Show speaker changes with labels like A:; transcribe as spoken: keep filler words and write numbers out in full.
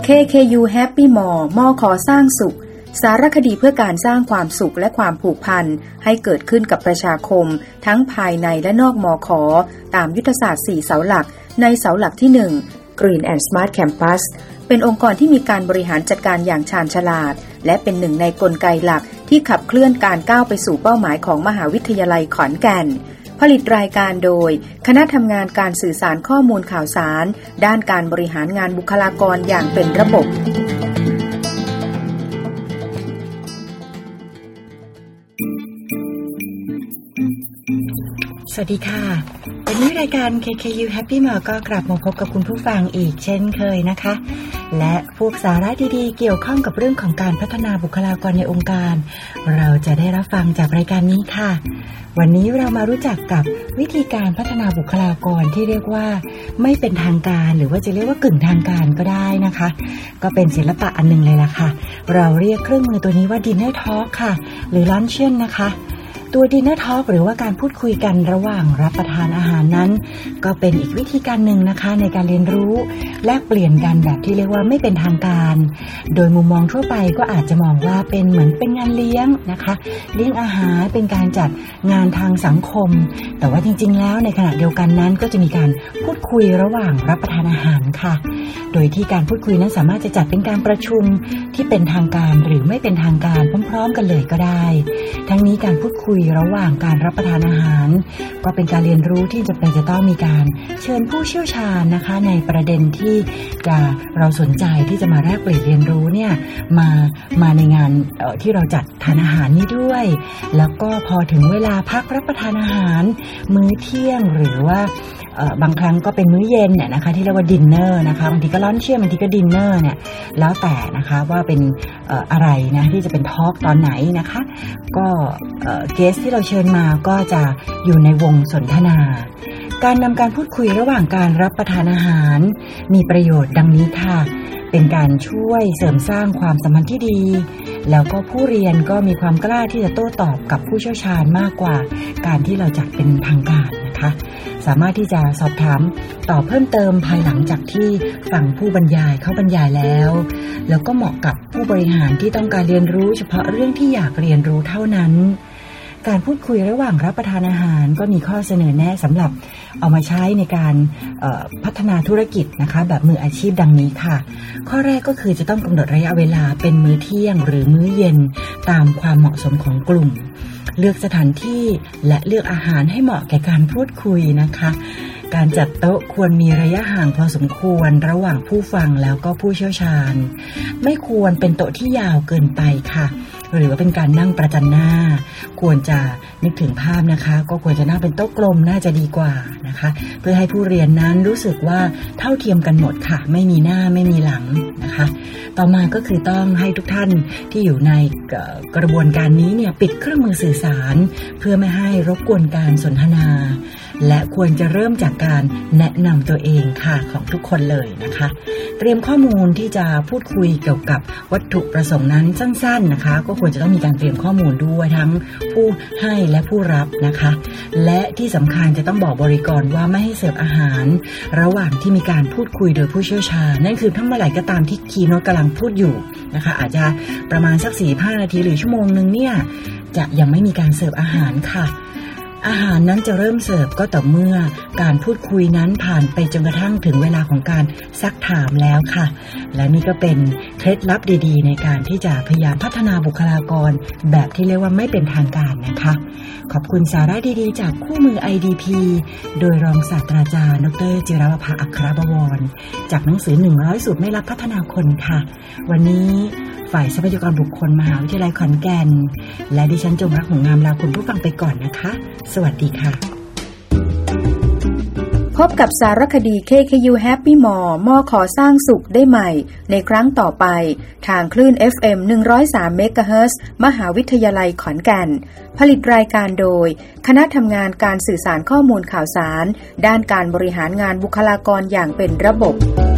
A: เค เค ยู Happy Mall มอขอสร้างสุขสารคดีเพื่อการสร้างความสุขและความผูกพันให้เกิดขึ้นกับประชาคมทั้งภายในและนอกมอขอตามยุทธศาสตร์สี่เสาหลักในเสาหลักที่หนึ่ง Green and Smart Campus เป็นองค์กรที่มีการบริหารจัดการอย่างชาญฉลาดและเป็นหนึ่งในกลไกหลักที่ขับเคลื่อนการก้าวไปสู่เป้าหมายของมหาวิทยาลัยขอนแก่นผลิตรายการโดยคณะทำงานการสื่อสารข้อมูลข่าวสารด้านการบริหารงานบุคลากรอย่างเป็นระบบ
B: สวัสดีค่ะวันนี้รายการ เค เค ยู Happy Mall ก็กลับมาพบกับคุณผู้ฟังอีกเช่นเคยนะคะและพวกสาระดีๆเกี่ยวข้องกับเรื่องของการพัฒนาบุคลากรในองค์การเราจะได้รับฟังจากรายการนี้ค่ะวันนี้เรามารู้จักกับวิธีการพัฒนาบุคลากรที่เรียกว่าไม่เป็นทางการหรือว่าจะเรียกว่ากึ่งทางการก็ได้นะคะก็เป็นศิลปะอันนึงเลยล่ะค่ะเราเรียกเครื่องมือตัวนี้ว่า Dinner Talk ค่ะหรือ Luncheon นะคะตัว Dinner Talk หรือว่าการพูดคุยกันระหว่างรับประทานอาหารนั้นก็เป็นอีกวิธีการหนึ่งนะคะในการเรียนรู้แลกเปลี่ยนกันแบบที่เรียกว่าไม่เป็นทางการโดยมุมมองทั่วไปก็อาจจะมองว่าเป็นเหมือนเป็นงานเลี้ยงนะคะเลี้ยงอาหารเป็นการจัดงานทางสังคมแต่ว่าจริงๆแล้วในขณะเดียวกันนั้นก็จะมีการพูดคุยระหว่างรับประทานอาหารค่ะโดยที่การพูดคุยนั้นสามารถจะจัดเป็นการประชุมที่เป็นทางการหรือไม่เป็นทางการพร้อมๆกันเลยก็ได้ทั้งนี้การพูดคุยระหว่างการรับประทานอาหารก็เป็นการเรียนรู้ที่จะเป็นจะต้องมีการเชิญผู้เชี่ยวชาญนะคะในประเด็นที่จะเราสนใจที่จะมาแลกเปลี่ยนเรียนรู้เนี่ยมามาในงานที่เราจัดทานอาหารนี้ด้วยแล้วก็พอถึงเวลาพักรับประทานอาหารมื้อเที่ยงหรือว่าบางครั้งก็เป็นมื้อเย็นเนี่ยนะคะที่เรียกว่าดินเนอร์นะคะบางทีก็ลันช์บางทีก็ดินเนอร์เนี่ยแล้วแต่นะคะว่าเป็นอะไรนะที่จะเป็นทอล์กตอนไหนนะคะก็เกสที่เราเชิญมาก็จะอยู่ในวงสนทนาการนำการพูดคุยระหว่างการรับประทานอาหารมีประโยชน์ดังนี้ค่ะเป็นการช่วยเสริมสร้างความสัมพันธ์ที่ดีแล้วก็ผู้เรียนก็มีความกล้าที่จะโต้ตอบกับผู้เชี่ยวชาญมากกว่าการที่เราจัดเป็นทางการนะคะสามารถที่จะสอบถามตอบเพิ่มเติมภายหลังจากที่ฟังผู้บรรยายเขาบรรยายแล้วแล้วก็เหมาะกับผู้บริหารที่ต้องการเรียนรู้เฉพาะเรื่องที่อยากเรียนรู้เท่านั้นการพูดคุยระหว่างรับประทานอาหารก็มีข้อเสนอแนะสำหรับเอามาใช้ในการพัฒนาธุรกิจนะคะแบบมืออาชีพดังนี้ค่ะข้อแรกก็คือจะต้องกำหนดระยะเวลาเป็นมื้อเที่ยงหรือมื้อเย็นตามความเหมาะสมของกลุ่มเลือกสถานที่และเลือกอาหารให้เหมาะแก่การพูดคุยนะคะการจัดโต๊ะควรมีระยะห่างพอสมควรระหว่างผู้ฟังแล้วก็ผู้เชี่ยวชาญไม่ควรเป็นโต๊ะที่ยาวเกินไปค่ะหรือว่าเป็นการนั่งประจันหน้าควรจะนึกถึงภาพนะคะก็ควรจะนั่งเป็นโต๊ะกลมน่าจะดีกว่านะคะเพื่อให้ผู้เรียนนั้นรู้สึกว่าเท่าเทียมกันหมดค่ะไม่มีหน้าไม่มีหลังนะคะต่อมาก็คือต้องให้ทุกท่านที่อยู่ในกระบวนการนี้เนี่ยปิดเครื่องมือสื่อสารเพื่อไม่ให้รบกวนการสนทนาและควรจะเริ่มจากการแนะนำตัวเองค่ะของทุกคนเลยนะคะเตรียมข้อมูลที่จะพูดคุยเกี่ยวกับวัตถุประสงค์นั้นสั้นๆนะคะก็ควรจะต้องมีการเตรียมข้อมูลด้วยทั้งผู้ให้และผู้รับนะคะและที่สำคัญจะต้องบอกบริกรว่าไม่ให้เสิร์ฟอาหารระหว่างที่มีการพูดคุยโดยผู้เชี่ยวชาญนั่นคือทั้งเมื่อไหร่ก็ตามที่คีย์โน้ตกำลังพูดอยู่นะคะอาจจะประมาณสัก สี่สิบห้า นาทีหรือชั่วโมงนึงเนี่ยจะยังไม่มีการเสิร์ฟอาหารค่ะอาหารนั้นจะเริ่มเสิร์ฟก็ต่อเมื่อการพูดคุยนั้นผ่านไปจนกระทั่งถึงเวลาของการซักถามแล้วค่ะและนี่ก็เป็นเคล็ดลับดีๆในการที่จะพยายามพัฒนาบุคลากรแบบที่เรียกว่าไม่เป็นทางการนะคะขอบคุณสาระดีๆจากคู่มือ ไอ ดี พี โดยรองศาสตราจารย์ดร.จิรวภาอัครบวรจากหนังสือหนึ่งร้อยสูตรไม่ลับพัฒนาคนค่ะวันนี้ฝ่ายทรัพยากรบุคคลมหาวิทยาลัยขอนแก่นและดิฉันจงรักหงงามลาคุณผู้ฟังไปก่อนนะคะสวัสดีค่ะ
A: พบกับสารคดี เค เค ยู Happy Mall มอขอสร้างสุขได้ใหม่ในครั้งต่อไปทางคลื่น เอฟ เอ็ม หนึ่งร้อยสาม เมกะเฮิรตซ์มหาวิทยาลัยขอนแก่นผลิตรายการโดยคณะทำงานการสื่อสารข้อมูลข่าวสารด้านการบริหารงานบุคลากรอย่างเป็นระบบ